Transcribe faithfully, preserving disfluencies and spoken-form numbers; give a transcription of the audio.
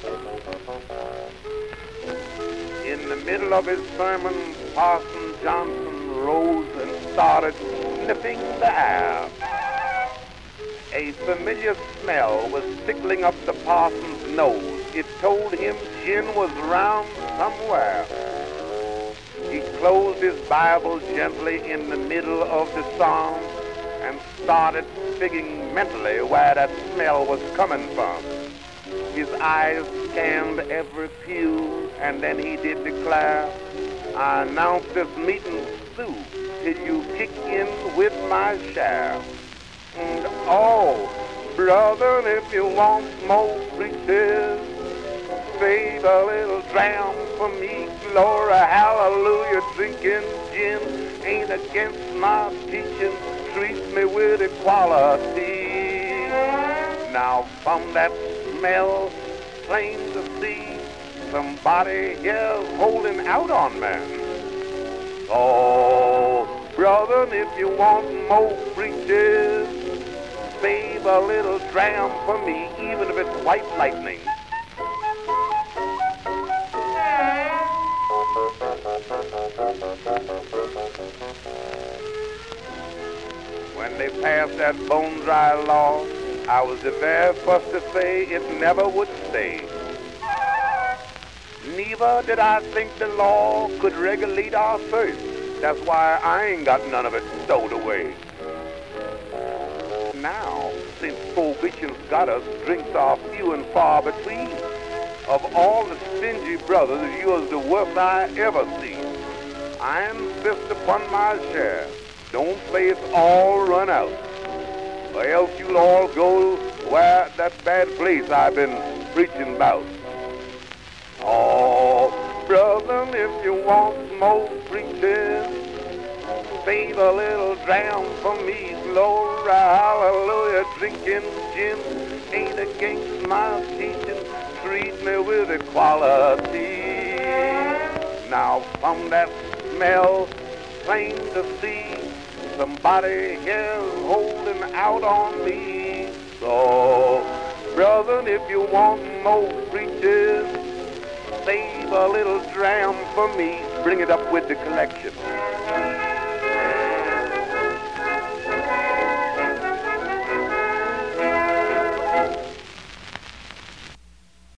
In the middle of his sermon, Parson Johnson rose and started sniffing the air. A familiar smell was tickling up the parson's nose. It told him gin was around somewhere. He closed his Bible gently in the middle of the psalm and started thinking mentally where that smell was coming from. His eyes scanned every pew, and then he did declare, I announce this meeting through till you kick in with my share. And oh, brother, if you want more preachers, save a little dram for me. Glory, hallelujah, drinking gin ain't against my teaching. Treat me with equality. Now from that smell, plain to see, somebody here's holding out on me. Oh, brother, if you want more preachers, save a little dram for me, even if it's white lightning. When they passed that bone-dry law, I was the very first to say it never would stay. Neither did I think the law could regulate our thirst. That's why I ain't got none of it stowed away. Now, since prohibition's got us, drinks are few and far between. Of all the stingy brothers, yours the worst I ever seen. I insist upon my share. Don't say it's all run out, or else you'll all go where that bad place I've been preaching about. Oh, brother, if you want more preaching, save a little dram for me. Glory, hallelujah, drinking gin ain't against my teaching. Treat me with equality. Now from that smell, plain to see, somebody here's holding out on me. So, brother, if you want more preachers, save a little dram for me. Bring it up with the collection.